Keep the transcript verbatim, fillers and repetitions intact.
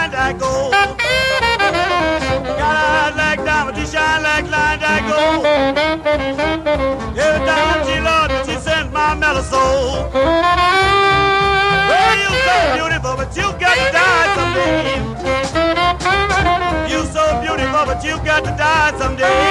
blind like gold. Got eyes like diamonds, she shine like blind like gold. Every time she loves me, she sends my mellow soul. Well, you so beautiful, but you got to die someday. You so beautiful, but you got to die someday.